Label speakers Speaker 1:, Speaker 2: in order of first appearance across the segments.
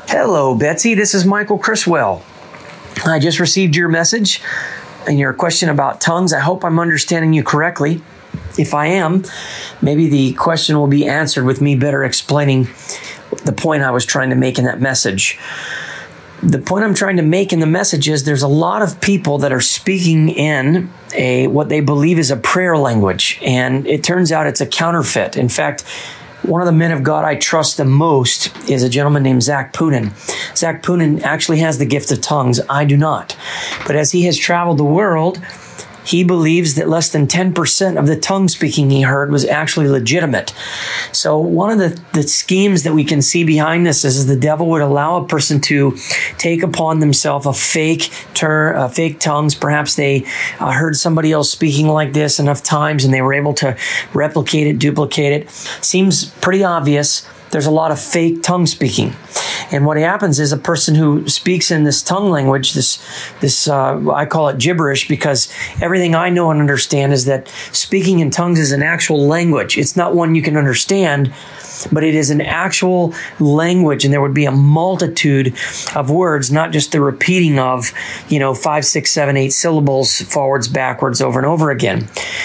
Speaker 1: Hello, Betsy. This is Michael Criswell. I just received your message and your question about tongues. I hope I'm understanding you correctly. If I am, maybe the question will be answered with me better explaining the point I was trying to make in that message. The point I'm trying to make in the message is there's a lot of people that are speaking in what they believe is a prayer language, and it turns out it's a counterfeit. In fact, one of the men of God I trust the most is a gentleman named Zach Poonen. Zach Poonen actually has the gift of tongues. I do not. But as he has traveled the world, he believes that less than 10% of the tongue speaking he heard was actually legitimate. So one of the schemes that we can see behind this is the devil would allow a person to take upon themselves a fake tongues. Perhaps they heard somebody else speaking like this enough times and they were able to replicate it, duplicate it. Seems pretty obvious. There's a lot of fake tongue speaking. And what happens is a person who speaks in this tongue language, I call it gibberish, because everything I know and understand is that speaking in tongues is an actual language. It's not one you can understand, but it is an actual language, and there would be a multitude of words, not just the repeating of, 5, 6, 7, 8 syllables forwards, backwards, over and over again.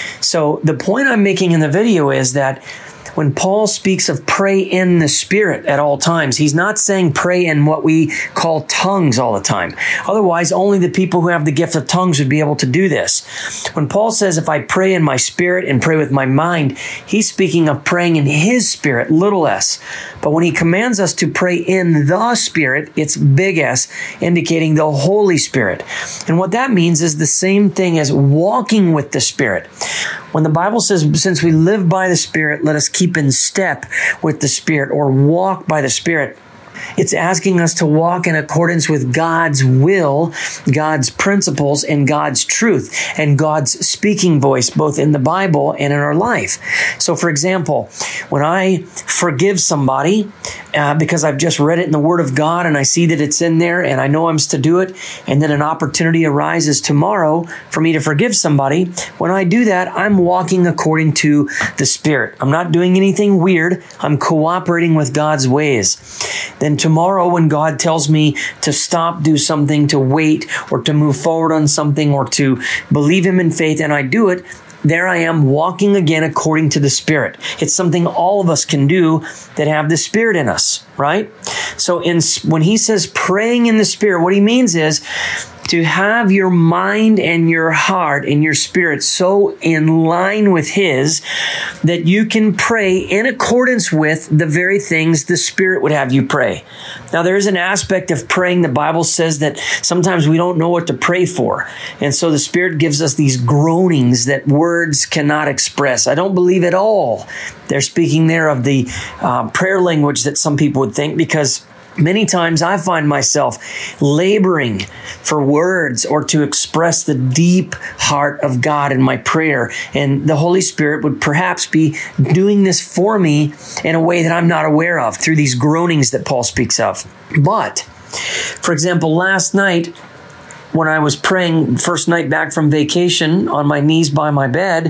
Speaker 1: So the point I'm making in the video is that when Paul speaks of pray in the Spirit at all times, he's not saying pray in what we call tongues all the time. Otherwise, only the people who have the gift of tongues would be able to do this. When Paul says, if I pray in my spirit and pray with my mind, he's speaking of praying in his spirit, little s. But when he commands us to pray in the Spirit, it's big S, indicating the Holy Spirit. And what that means is the same thing as walking with the Spirit. When the Bible says, since we live by the Spirit, let us keep in step with the Spirit, or walk by the Spirit. It's asking us to walk in accordance with God's will, God's principles, and God's truth, and God's speaking voice, both in the Bible and in our life. So, for example, when I forgive somebody, because I've just read it in the Word of God and I see that it's in there and I know I'm to do it, and then an opportunity arises tomorrow for me to forgive somebody, when I do that, I'm walking according to the Spirit. I'm not doing anything weird. I'm cooperating with God's ways. Then tomorrow, when God tells me to stop, do something, to wait, or to move forward on something, or to believe Him in faith, and I do it, there I am walking again according to the Spirit. It's something all of us can do that have the Spirit in us, right? So when he says praying in the Spirit, what he means is to have your mind and your heart and your spirit so in line with His that you can pray in accordance with the very things the Spirit would have you pray. Now, there is an aspect of praying. The Bible says that sometimes we don't know what to pray for. And so the Spirit gives us these groanings that words cannot express. I don't believe at all they're speaking there of the prayer language that some people would think, because many times I find myself laboring for words or to express the deep heart of God in my prayer. And the Holy Spirit would perhaps be doing this for me in a way that I'm not aware of through these groanings that Paul speaks of. But, for example, last night when I was praying, first night back from vacation, on my knees by my bed,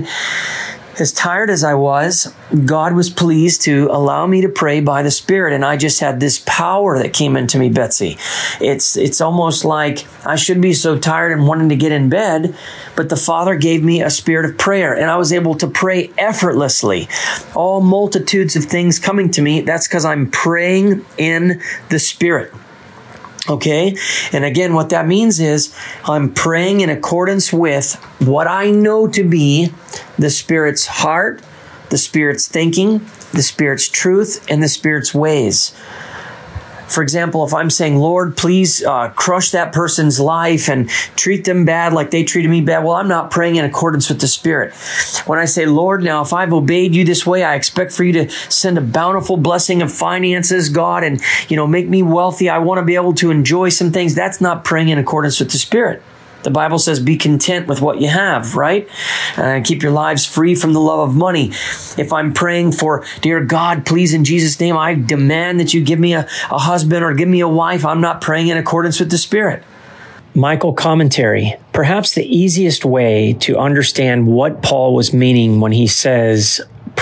Speaker 1: as tired as I was, God was pleased to allow me to pray by the Spirit, and I just had this power that came into me, Betsy. It's almost like I should be so tired and wanting to get in bed, but the Father gave me a spirit of prayer, and I was able to pray effortlessly. All multitudes of things coming to me. That's because I'm praying in the Spirit. Okay? And again, what that means is I'm praying in accordance with what I know to be the Spirit's heart, the Spirit's thinking, the Spirit's truth, and the Spirit's ways. For example, if I'm saying, Lord, please crush that person's life and treat them bad like they treated me bad, well, I'm not praying in accordance with the Spirit. When I say, Lord, now if I've obeyed you this way, I expect for you to send a bountiful blessing of finances, God, and make me wealthy. I want to be able to enjoy some things. That's not praying in accordance with the Spirit. The Bible says, be content with what you have, right? Keep your lives free from the love of money. If I'm praying for, dear God, please, in Jesus' name, I demand that you give me a husband or give me a wife, I'm not praying in accordance with the Spirit. Michael commentary. Perhaps the easiest way to understand what Paul was meaning when he says,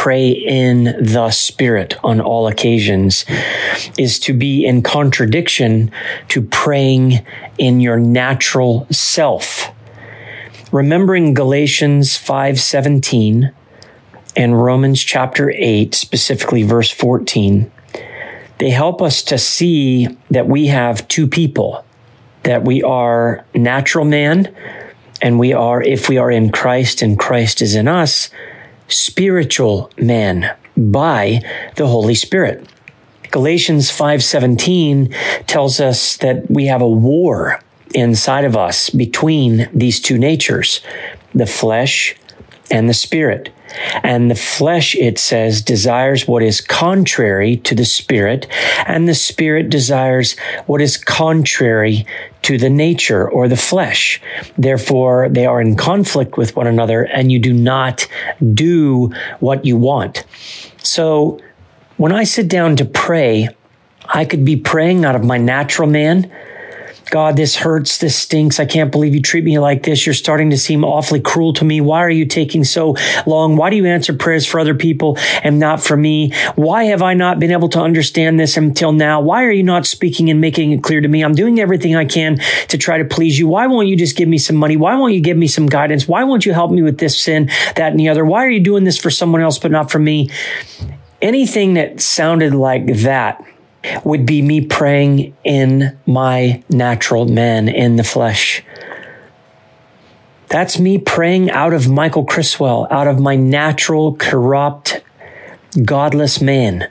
Speaker 1: pray in the Spirit on all occasions is to be in contradiction to praying in your natural self. Remembering Galatians 5:17 and Romans chapter 8, specifically verse 14, they help us to see that we have two people, that we are natural man, and we are, if we are in Christ and Christ is in us, spiritual man by the Holy Spirit. Galatians 5:17 tells us that we have a war inside of us between these two natures, the flesh and the spirit. And the flesh, it says, desires what is contrary to the spirit, and the spirit desires what is contrary to the nature or the flesh. Therefore, they are in conflict with one another, and you do not do what you want. So when I sit down to pray, I could be praying out of my natural man. God, this hurts, this stinks. I can't believe you treat me like this. You're starting to seem awfully cruel to me. Why are you taking so long? Why do you answer prayers for other people and not for me? Why have I not been able to understand this until now? Why are you not speaking and making it clear to me? I'm doing everything I can to try to please you. Why won't you just give me some money? Why won't you give me some guidance? Why won't you help me with this sin, that, and the other? Why are you doing this for someone else but not for me? Anything that sounded like that would be me praying in my natural man, in the flesh. That's me praying out of Michael Criswell, out of my natural, corrupt, godless man.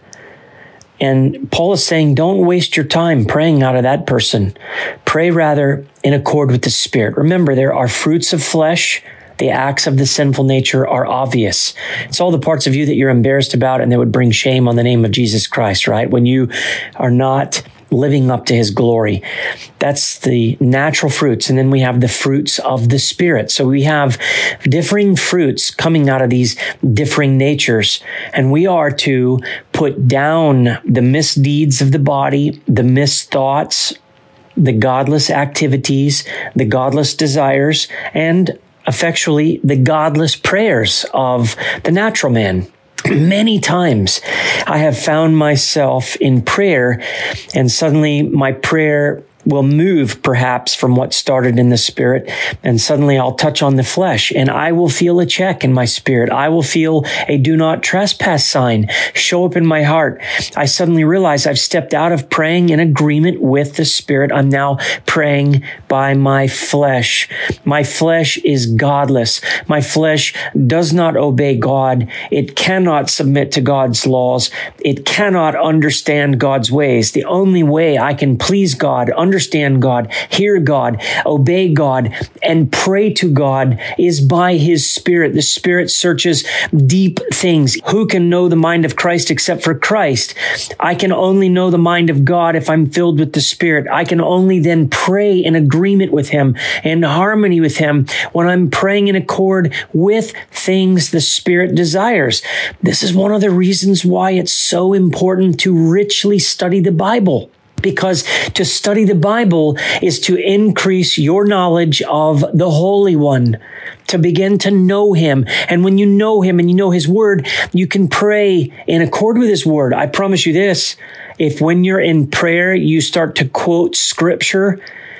Speaker 1: And Paul is saying, don't waste your time praying out of that person. Pray rather in accord with the Spirit. Remember, there are fruits of flesh. The acts of the sinful nature are obvious. It's all the parts of you that you're embarrassed about and that would bring shame on the name of Jesus Christ, right? When you are not living up to his glory. That's the natural fruits. And then we have the fruits of the Spirit. So we have differing fruits coming out of these differing natures. And we are to put down the misdeeds of the body, the misthoughts, the godless activities, the godless desires, and effectually the godless prayers of the natural man. Many times I have found myself in prayer, and suddenly my prayer will move perhaps from what started in the spirit, and suddenly I'll touch on the flesh, and I will feel a check in my spirit. I will feel a do not trespass sign show up in my heart. I suddenly realize I've stepped out of praying in agreement with the Spirit. I'm now praying by my flesh. My flesh is godless. My flesh does not obey God. It cannot submit to God's laws. It cannot understand God's ways. The only way I can please God, understand God, hear God, obey God, and pray to God is by his Spirit. The Spirit searches deep things. Who can know the mind of Christ except for Christ? I can only know the mind of God if I'm filled with the Spirit. I can only then pray in agreement with him, in harmony with him, when I'm praying in accord with things the Spirit desires. This is one of the reasons why it's so important to richly study the Bible. Because to study the Bible is to increase your knowledge of the Holy One, to begin to know him. And when you know him and you know his word, you can pray in accord with his word. I promise you this, if when you're in prayer, you start to quote scripture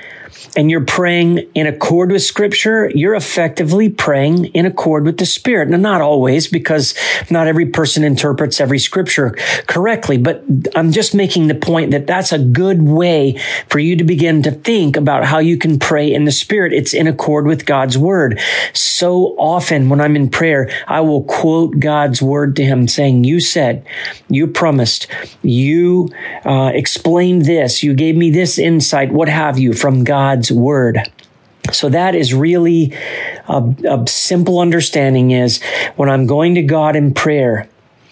Speaker 1: and you're praying in accord with Scripture, you're effectively praying in accord with the Spirit. Now, not always, because not every person interprets every Scripture correctly, but I'm just making the point that that's a good way for you to begin to think about how you can pray in the Spirit. It's in accord with God's Word. So often when I'm in prayer, I will quote God's Word to him saying, you said, you promised, you explained this, you gave me this insight, what have you, from God's Word. So that is really a simple understanding is when I'm going to God in prayer,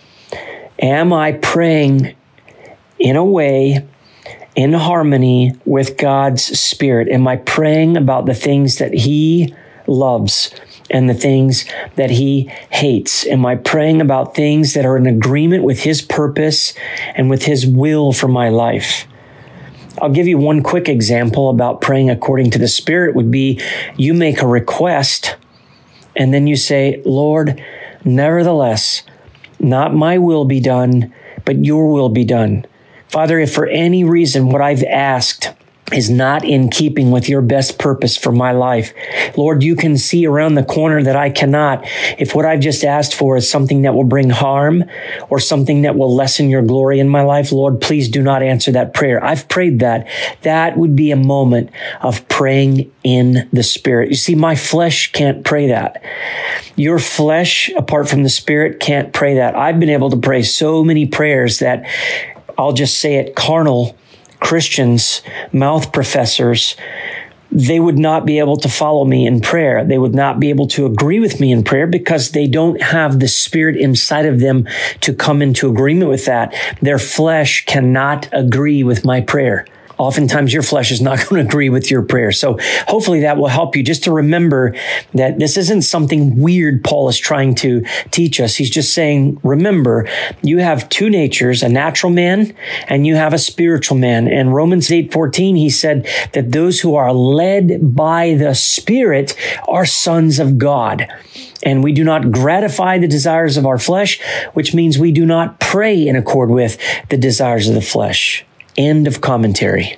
Speaker 1: am I praying in a way in harmony with God's Spirit? Am I praying about the things that he loves and the things that he hates? Am I praying about things that are in agreement with his purpose and with his will for my life? I'll give you one quick example about praying according to the Spirit would be you make a request and then you say, Lord, nevertheless, Not my will be done, but your will be done. Father, if for any reason what I've asked is not in keeping with your best purpose for my life, Lord, you can see around the corner that I cannot. If what I've just asked for is something that will bring harm or something that will lessen your glory in my life, Lord, please do not answer that prayer. I've prayed that. That would be a moment of praying in the Spirit. You see, my flesh can't pray that. Your flesh, apart from the Spirit, can't pray that. I've been able to pray so many prayers that, I'll just say it, carnal Christians, mouth professors, they would not be able to follow me in prayer. They would not be able to agree with me in prayer because they don't have the Spirit inside of them to come into agreement with that. Their flesh cannot agree with my prayer. Oftentimes your flesh is not going to agree with your prayer. So hopefully that will help you just to remember that this isn't something weird Paul is trying to teach us. He's just saying, remember, you have two natures, a natural man and you have a spiritual man. And Romans 8:14, he said that those who are led by the Spirit are sons of God. And we do not gratify the desires of our flesh, which means we do not pray in accord with the desires of the flesh. End of commentary.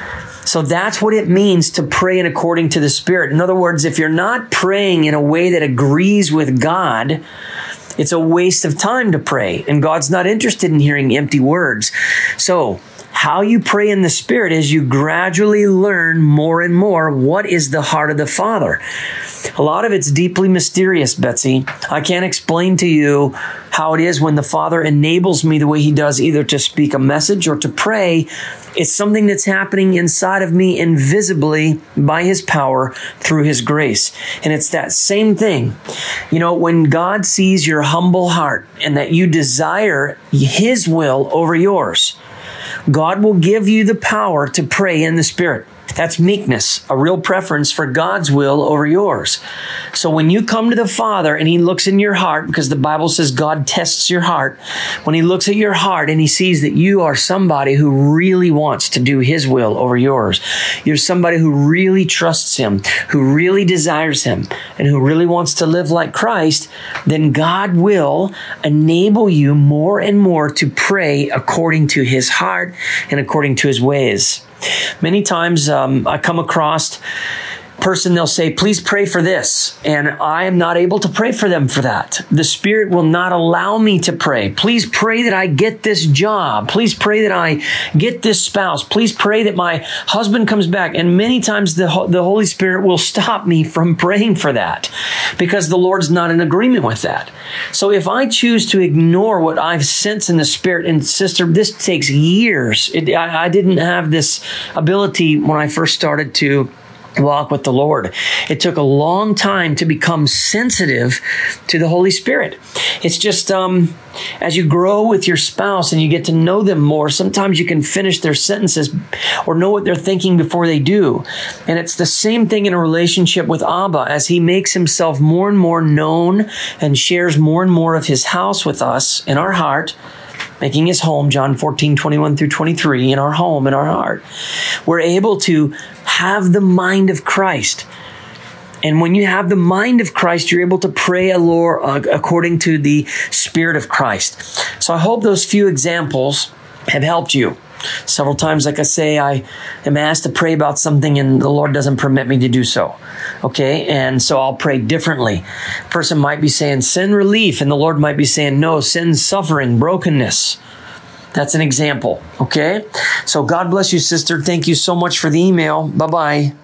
Speaker 1: So that's what it means to pray in according to the Spirit. In other words, if you're not praying in a way that agrees with God, it's a waste of time to pray. And God's not interested in hearing empty words. So how you pray in the Spirit is you gradually learn more and more what is the heart of the Father. A lot of it's deeply mysterious, Betsy. I can't explain to you how it is when the Father enables me the way He does, either to speak a message or to pray. It's something that's happening inside of me invisibly by His power through His grace. And it's that same thing. You know, when God sees your humble heart and that you desire His will over yours, God will give you the power to pray in the Spirit. That's meekness, a real preference for God's will over yours. So when you come to the Father and He looks in your heart, because the Bible says God tests your heart, when He looks at your heart and He sees that you are somebody who really wants to do His will over yours, you're somebody who really trusts Him, who really desires Him, and who really wants to live like Christ, then God will enable you more and more to pray according to His heart and according to His ways. Many times I come across a person, they'll say, please pray for this. And I am not able to pray for them for that. The Spirit will not allow me to pray. Please pray that I get this job. Please pray that I get this spouse. Please pray that my husband comes back. And many times the Holy Spirit will stop me from praying for that because the Lord's not in agreement with that. So if I choose to ignore what I've sensed in the Spirit, and sister, this takes years. I didn't have this ability when I first started to walk with the Lord. It took a long time to become sensitive to the Holy Spirit. It's just as you grow with your spouse and you get to know them more, sometimes you can finish their sentences or know what they're thinking before they do. And it's the same thing in a relationship with Abba. As He makes Himself more and more known and shares more and more of His house with us in our heart, making His home, John 14:21-23, in our home, in our heart, we're able to have the mind of Christ. And when you have the mind of Christ, you're able to pray according to the Spirit of Christ. So I hope those few examples have helped you. Several times, like I say, I am asked to pray about something and the Lord doesn't permit me to do so. Okay, and so I'll pray differently. A person might be saying sin relief, and the Lord might be saying, no, sin, suffering, brokenness. That's an example. Okay, so God bless you, sister. Thank you so much for the email. Bye-bye.